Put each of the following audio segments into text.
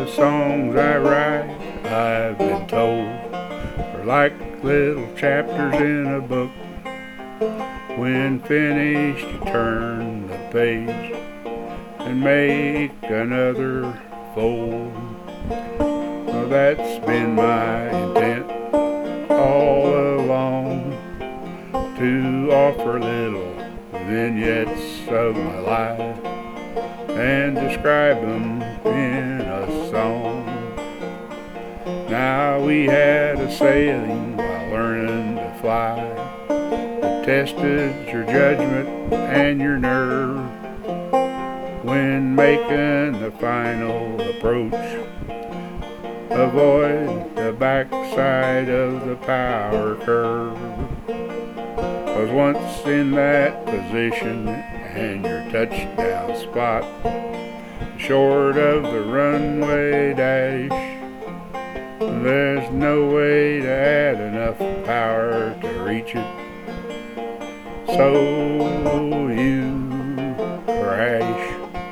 the songs I write, I've been told, are like little chapters in a book. When finished, you turn the page and make another fold. Well, that's been my intent all along, to offer little vignettes of my life and describe them in a song. Now we had a sailing while learning to fly that tested your judgment and your nerve. When making the final approach, avoid the backside of the power curve. 'Cause once in that position and your touchdown spot, short of the runway dash, there's no way to add enough power to reach it, so you crash.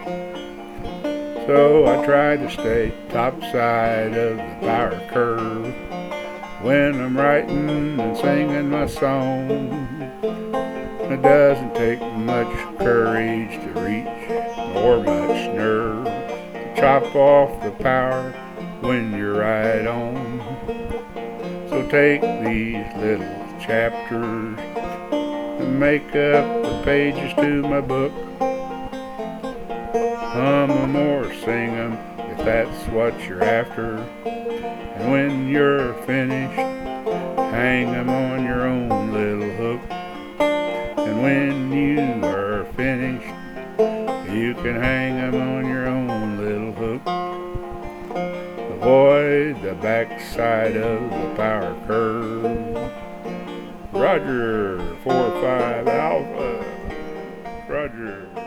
So I try to stay topside of the power curve when I'm writing and singing my song. It doesn't take much courage to reach or much nerve to chop off the power when you're right on. So take these little chapters and make up the pages to my book. Hum 'em or sing 'em if that's what you're after. And when you're finished, hang 'em on your own little hook. And when you are finished, you can hang 'em on your own little hook. Avoid the backside of the power curve. Roger, 4-5 Alpha. Roger.